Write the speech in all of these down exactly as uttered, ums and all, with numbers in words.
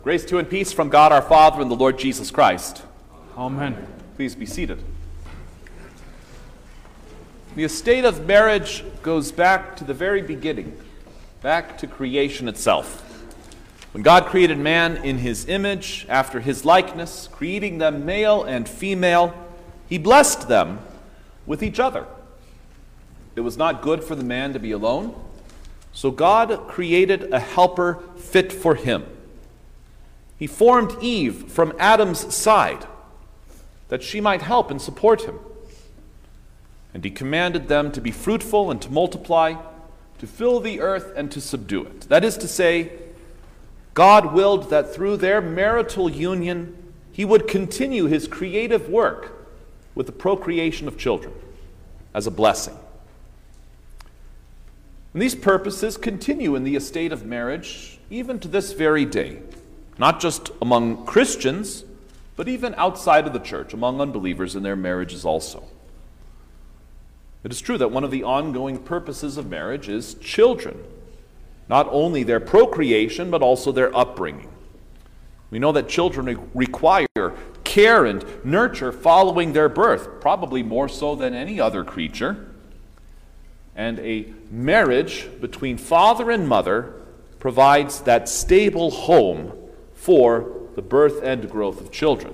Grace to and peace from God our Father and the Lord Jesus Christ. Amen. Please be seated. The estate of marriage goes back to the very beginning, back to creation itself. When God created man in his image, after his likeness, creating them male and female, he blessed them with each other. It was not good for the man to be alone, so God created a helper fit for him. He formed Eve from Adam's side, that she might help and support him. And he commanded them to be fruitful and to multiply, to fill the earth and to subdue it. That is to say, God willed that through their marital union, he would continue his creative work with the procreation of children as a blessing. And these purposes continue in the estate of marriage even to this very day, not just among Christians, but even outside of the church, among unbelievers in their marriages also. It is true that one of the ongoing purposes of marriage is children, not only their procreation, but also their upbringing. We know that children require care and nurture following their birth, probably more so than any other creature. And a marriage between father and mother provides that stable home for the birth and growth of children.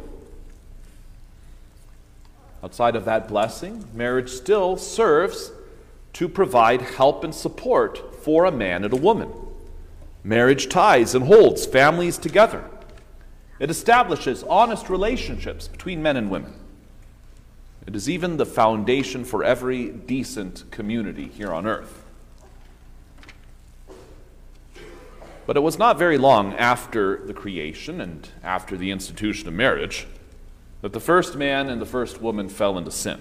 Outside of that blessing, marriage still serves to provide help and support for a man and a woman. Marriage ties and holds families together. It establishes honest relationships between men and women. It is even the foundation for every decent community here on earth. But it was not very long after the creation and after the institution of marriage that the first man and the first woman fell into sin.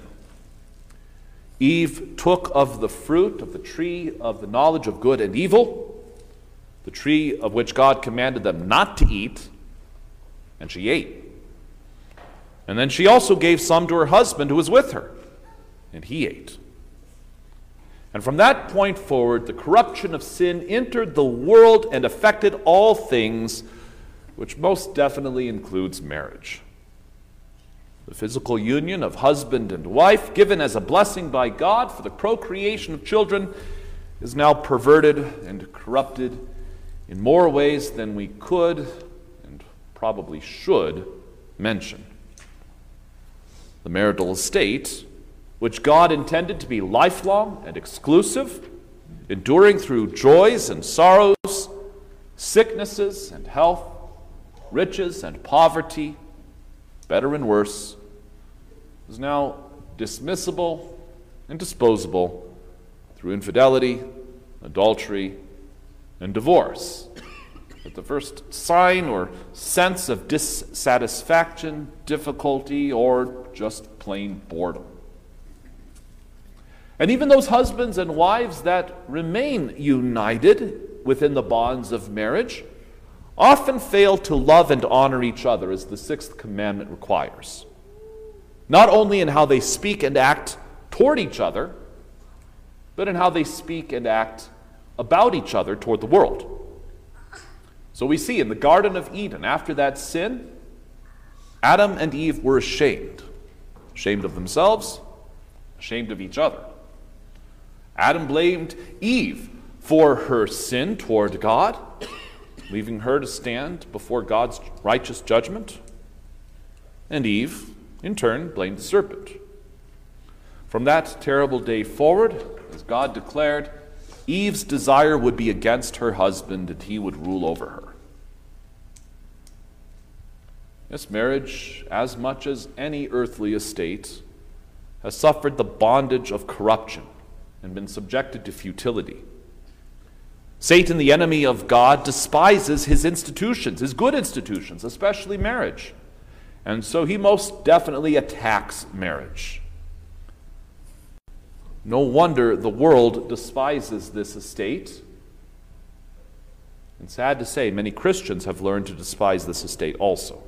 Eve took of the fruit of the tree of the knowledge of good and evil, the tree of which God commanded them not to eat, and she ate. And then she also gave some to her husband who was with her, and he ate. And from that point forward, the corruption of sin entered the world and affected all things, which most definitely includes marriage. The physical union of husband and wife, given as a blessing by God for the procreation of children, is now perverted and corrupted in more ways than we could and probably should mention. The marital estate, which God intended to be lifelong and exclusive, enduring through joys and sorrows, sicknesses and health, riches and poverty, better and worse, is now dismissible and disposable through infidelity, adultery, and divorce. At the first sign or sense of dissatisfaction, difficulty, or just plain boredom. And even those husbands and wives that remain united within the bonds of marriage often fail to love and honor each other as the sixth commandment requires. Not only in how they speak and act toward each other, but in how they speak and act about each other toward the world. So we see in the Garden of Eden, after that sin, Adam and Eve were ashamed. Ashamed of themselves, ashamed of each other. Adam blamed Eve for her sin toward God, leaving her to stand before God's righteous judgment. And Eve, in turn, blamed the serpent. From that terrible day forward, as God declared, Eve's desire would be against her husband and he would rule over her. This marriage, as much as any earthly estate, has suffered the bondage of corruption and been subjected to futility. Satan, the enemy of God, despises his institutions, his good institutions, especially marriage. And so he most definitely attacks marriage. No wonder the world despises this estate. And sad to say, many Christians have learned to despise this estate also.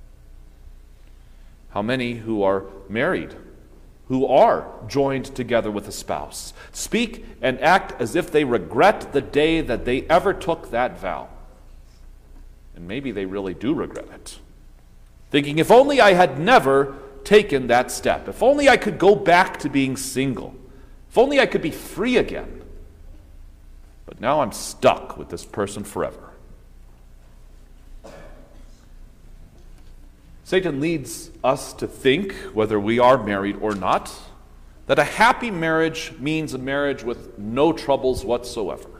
How many who are married, who are joined together with a spouse, speak and act as if they regret the day that they ever took that vow. And maybe they really do regret it. Thinking, if only I had never taken that step. If only I could go back to being single. If only I could be free again. But now I'm stuck with this person forever. Satan leads us to think, whether we are married or not, that a happy marriage means a marriage with no troubles whatsoever.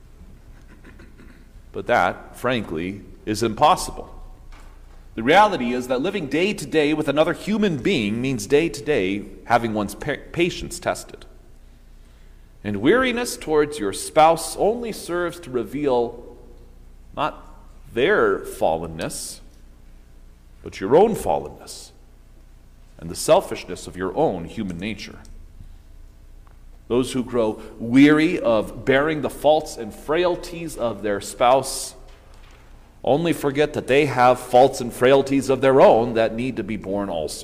But that, frankly, is impossible. The reality is that living day to day with another human being means day to day having one's pa- patience tested. And weariness towards your spouse only serves to reveal not their fallenness, but your own fallenness and the selfishness of your own human nature. Those who grow weary of bearing the faults and frailties of their spouse only forget that they have faults and frailties of their own that need to be borne also.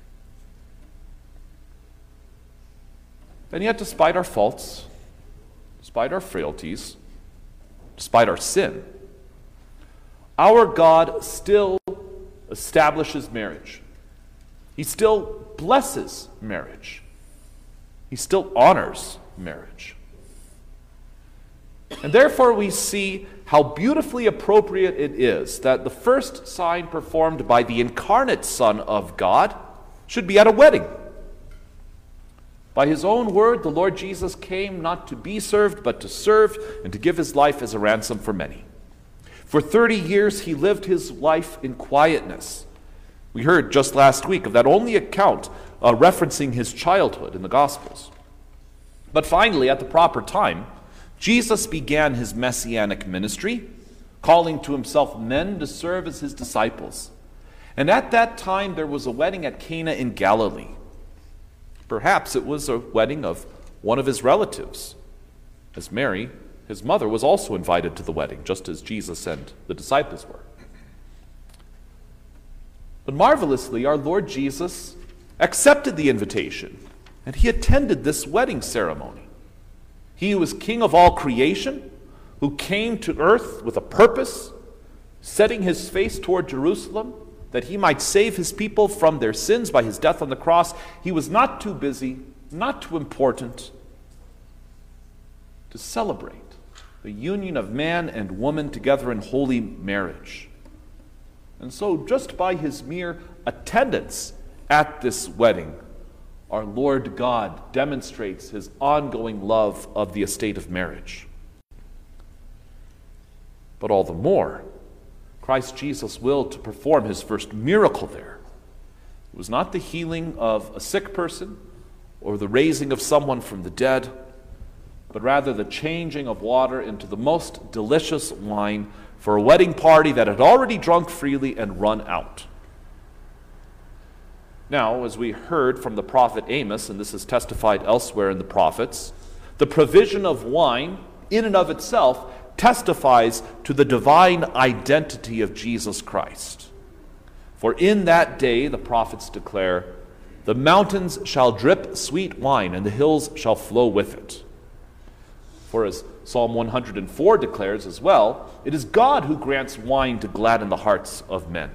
And yet, despite our faults, despite our frailties, despite our sin, our God still establishes marriage. He still blesses marriage. He still honors marriage. And therefore we see how beautifully appropriate it is that the first sign performed by the incarnate Son of God should be at a wedding. By his own word, the Lord Jesus came not to be served, but to serve and to give his life as a ransom for many. For thirty years he lived his life in quietness. We heard just last week of that only account uh, referencing his childhood in the Gospels. But finally, at the proper time, Jesus began his messianic ministry, calling to himself men to serve as his disciples. And at that time there was a wedding at Cana in Galilee. Perhaps it was a wedding of one of his relatives, as Mary, his mother, was also invited to the wedding, just as Jesus and the disciples were. But marvelously, our Lord Jesus accepted the invitation, and he attended this wedding ceremony. He who is King of all creation, who came to earth with a purpose, setting his face toward Jerusalem, that he might save his people from their sins by his death on the cross, he was not too busy, not too important to celebrate the union of man and woman together in holy marriage. And so just by his mere attendance at this wedding, our Lord God demonstrates his ongoing love of the estate of marriage. But all the more, Christ Jesus willed to perform his first miracle there. It was not the healing of a sick person or the raising of someone from the dead, but rather the changing of water into the most delicious wine for a wedding party that had already drunk freely and run out. Now, as we heard from the prophet Amos, and this is testified elsewhere in the prophets, the provision of wine in and of itself testifies to the divine identity of Jesus Christ. For in that day, the prophets declare, the mountains shall drip sweet wine, and the hills shall flow with it. For as Psalm one hundred four declares as well, it is God who grants wine to gladden the hearts of men.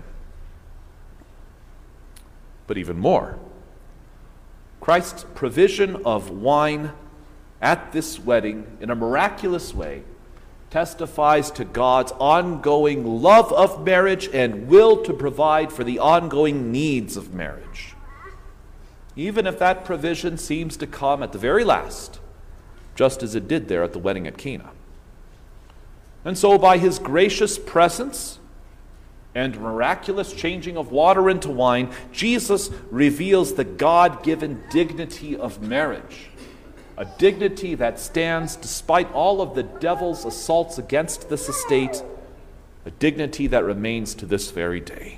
But even more, Christ's provision of wine at this wedding in a miraculous way testifies to God's ongoing love of marriage and will to provide for the ongoing needs of marriage, even if that provision seems to come at the very last, just as it did there at the wedding at Cana. And so by his gracious presence and miraculous changing of water into wine, Jesus reveals the God-given dignity of marriage, a dignity that stands despite all of the devil's assaults against this estate, a dignity that remains to this very day.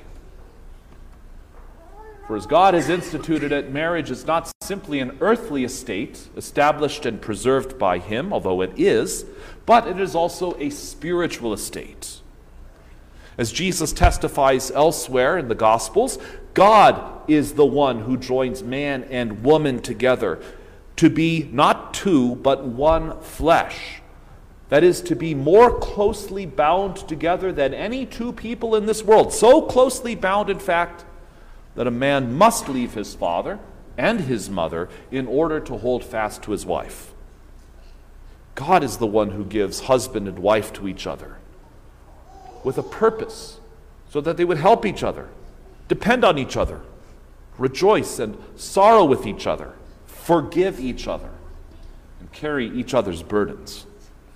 For as God has instituted it, marriage is not simply an earthly estate established and preserved by him, although it is, but it is also a spiritual estate. As Jesus testifies elsewhere in the Gospels, God is the one who joins man and woman together to be not two, but one flesh, that is to be more closely bound together than any two people in this world, so closely bound, in fact, that a man must leave his father and his mother in order to hold fast to his wife. God is the one who gives husband and wife to each other with a purpose, so that they would help each other, depend on each other, rejoice and sorrow with each other, forgive each other, and carry each other's burdens.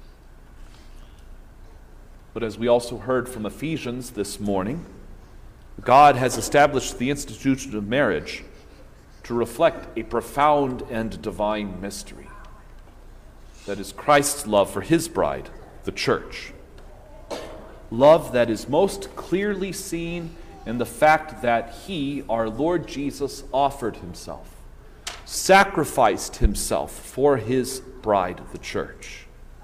But as we also heard from Ephesians this morning, God has established the institution of marriage to reflect a profound and divine mystery. That is Christ's love for his bride, the church. Love that is most clearly seen in the fact that he, our Lord Jesus, offered himself, sacrificed himself for his bride, the church.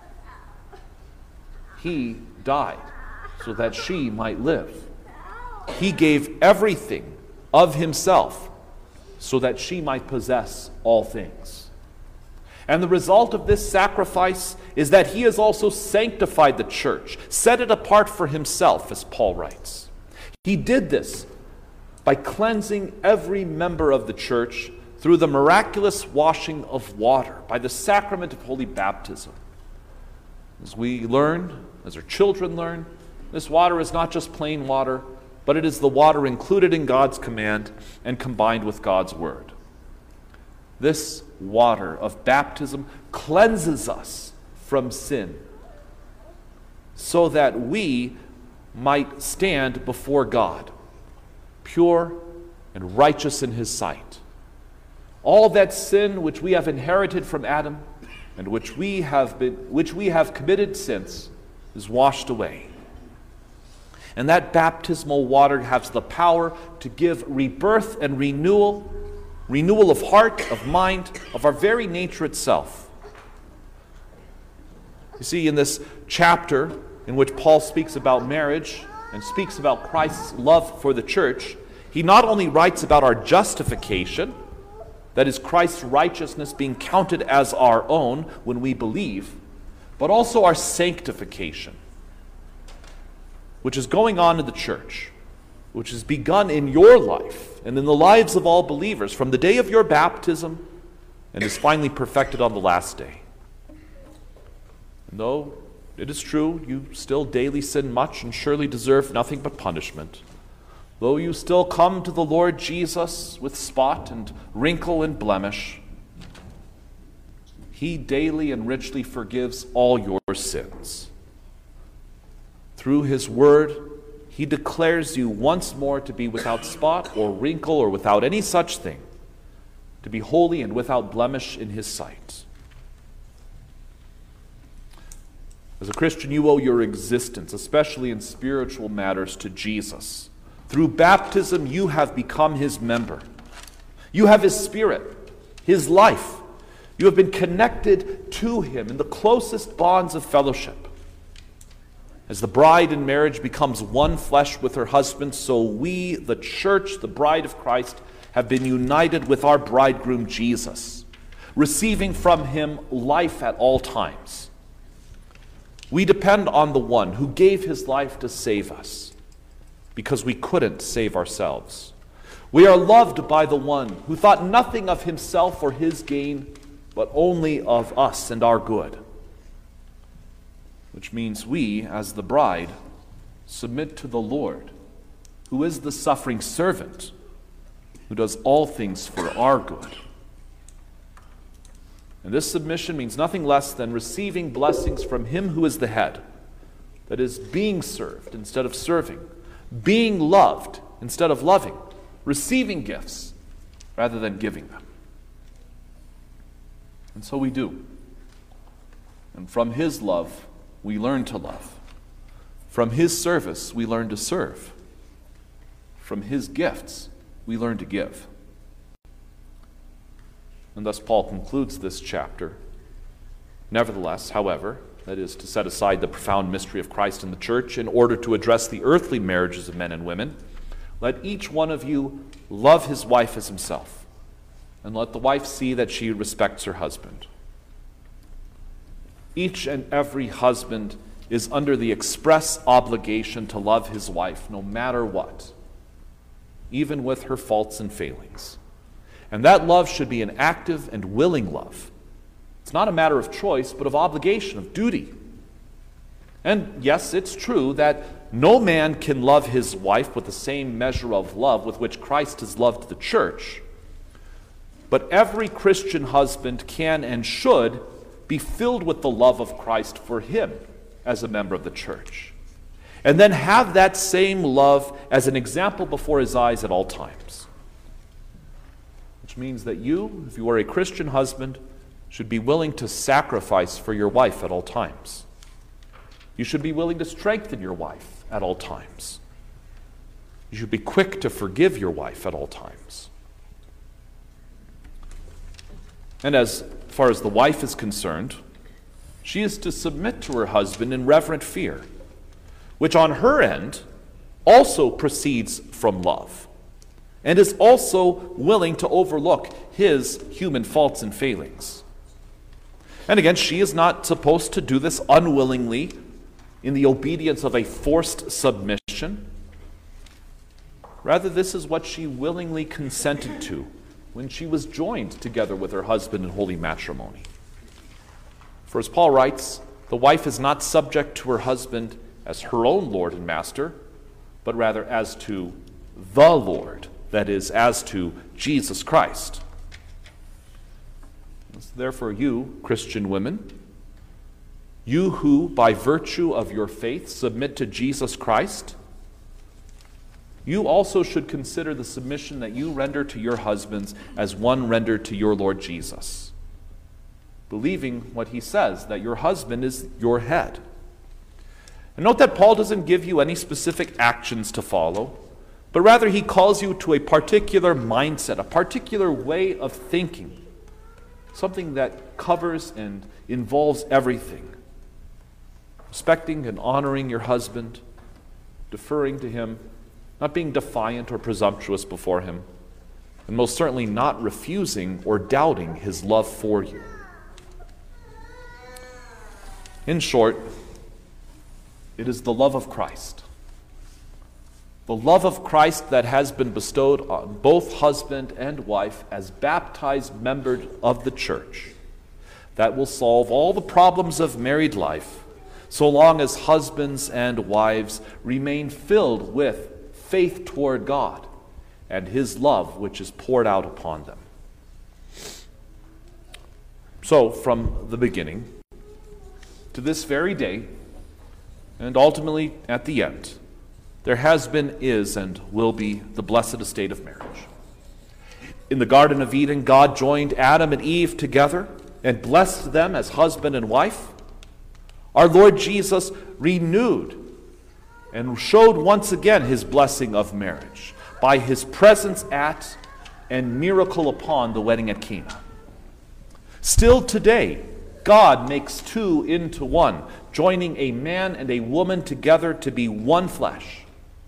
He died so that she might live. He gave everything of himself so that she might possess all things. And the result of this sacrifice is that he has also sanctified the church, set it apart for himself, as Paul writes. He did this by cleansing every member of the church through the miraculous washing of water, by the sacrament of holy baptism. As we learn, as our children learn, this water is not just plain water, but it is the water included in God's command and combined with God's word. This water of baptism cleanses us from sin so that we might stand before God, pure and righteous in his sight. All that sin which we have inherited from Adam and which we have been, which we have committed since is washed away. And that baptismal water has the power to give rebirth and renewal, renewal of heart, of mind, of our very nature itself. You see, in this chapter in which Paul speaks about marriage and speaks about Christ's love for the church, he not only writes about our justification, that is Christ's righteousness being counted as our own when we believe, but also our sanctification, which is going on in the church, which has begun in your life and in the lives of all believers from the day of your baptism and is finally perfected on the last day. And though it is true you still daily sin much and surely deserve nothing but punishment, though you still come to the Lord Jesus with spot and wrinkle and blemish, he daily and richly forgives all your sins. Through his word, he declares you once more to be without spot or wrinkle or without any such thing, to be holy and without blemish in his sight. As a Christian, you owe your existence, especially in spiritual matters, to Jesus. Through baptism, you have become his member. You have his spirit, his life. You have been connected to him in the closest bonds of fellowship. As the bride in marriage becomes one flesh with her husband, so we, the church, the bride of Christ, have been united with our bridegroom Jesus, receiving from him life at all times. We depend on the one who gave his life to save us, because we couldn't save ourselves. We are loved by the one who thought nothing of himself or his gain, but only of us and our good. Which means we, as the bride, submit to the Lord, who is the suffering servant, who does all things for our good. And this submission means nothing less than receiving blessings from him who is the head, that is, being served instead of serving, being loved instead of loving, receiving gifts rather than giving them. And so we do. And from his love, we learn to love. From his service, we learn to serve. From his gifts, we learn to give. And thus Paul concludes this chapter. Nevertheless, however, that is to set aside the profound mystery of Christ in the church in order to address the earthly marriages of men and women, let each one of you love his wife as himself, and let the wife see that she respects her husband. each and every husband is under the express obligation to love his wife no matter what, even with her faults and failings. And that love should be an active and willing love. It's not a matter of choice, but of obligation, of duty. And yes, it's true that no man can love his wife with the same measure of love with which Christ has loved the church. But every Christian husband can and should be filled with the love of Christ for him as a member of the church. And then have that same love as an example before his eyes at all times. Which means that you, if you are a Christian husband, should be willing to sacrifice for your wife at all times. You should be willing to strengthen your wife at all times. You should be quick to forgive your wife at all times. And as far as the wife is concerned, she is to submit to her husband in reverent fear, which on her end also proceeds from love, and is also willing to overlook his human faults and failings. And again, she is not supposed to do this unwillingly in the obedience of a forced submission. Rather, this is what she willingly consented to when she was joined together with her husband in holy matrimony. For as Paul writes, the wife is not subject to her husband as her own Lord and Master, but rather as to the Lord, that is, as to Jesus Christ. Therefore, you, Christian women, you who, by virtue of your faith, submit to Jesus Christ, you also should consider the submission that you render to your husbands as one rendered to your Lord Jesus, believing what he says, that your husband is your head. And note that Paul doesn't give you any specific actions to follow, but rather he calls you to a particular mindset, a particular way of thinking, something that covers and involves everything. Respecting and honoring your husband, deferring to him, not being defiant or presumptuous before him, and most certainly not refusing or doubting his love for you. In short, it is the love of Christ. The love of Christ that has been bestowed on both husband and wife as baptized members of the church that will solve all the problems of married life so long as husbands and wives remain filled with faith toward God and his love which is poured out upon them. So, from the beginning to this very day, and ultimately at the end, there has been, is, and will be the blessed estate of marriage. In the Garden of Eden, God joined Adam and Eve together and blessed them as husband and wife. Our Lord Jesus renewed and showed once again his blessing of marriage by his presence at and miracle upon the wedding at Cana. Still today, God makes two into one, joining a man and a woman together to be one flesh.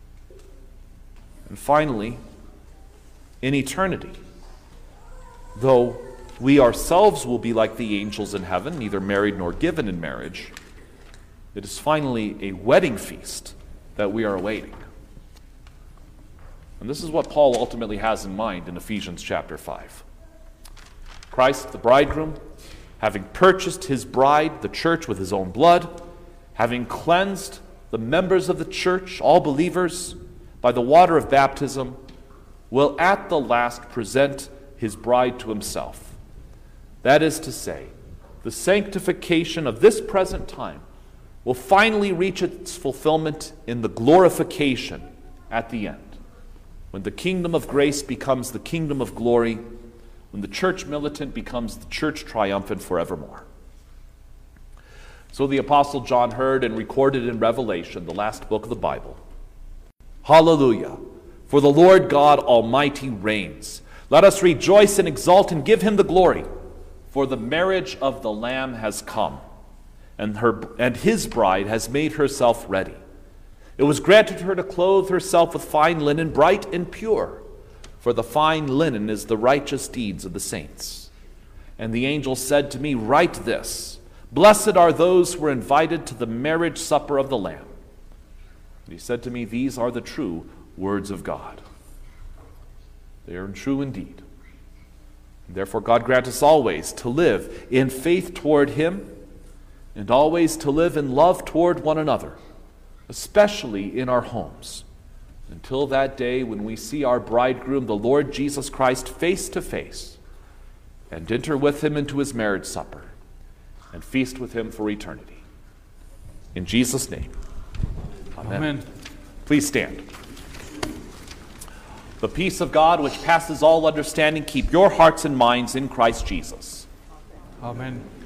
And finally, in eternity, though we ourselves will be like the angels in heaven, neither married nor given in marriage, it is finally a wedding feast that we are awaiting. And this is what Paul ultimately has in mind in Ephesians chapter five. Christ, the bridegroom, having purchased his bride, the church, with his own blood, having cleansed the members of the church, all believers, by the water of baptism, will at the last present his bride to himself. That is to say, the sanctification of this present time will finally reach its fulfillment in the glorification at the end, when the kingdom of grace becomes the kingdom of glory, when the church militant becomes the church triumphant forevermore. So the Apostle John heard and recorded in Revelation, the last book of the Bible. Hallelujah! For the Lord God Almighty reigns. Let us rejoice and exult and give him the glory, for the marriage of the Lamb has come, and her and his bride has made herself ready. It was granted her to clothe herself with fine linen, bright and pure, for the fine linen is the righteous deeds of the saints. And the angel said to me, write this, Blessed are those who are invited to the marriage supper of the Lamb. And he said to me, these are the true words of God. They are true indeed. And therefore God grant us always to live in faith toward him, and always to live in love toward one another, especially in our homes, until that day when we see our bridegroom, the Lord Jesus Christ, face to face, and enter with him into his marriage supper, and feast with him for eternity. In Jesus' name, amen. Amen. Please stand. The peace of God, which passes all understanding, keep your hearts and minds in Christ Jesus. Amen.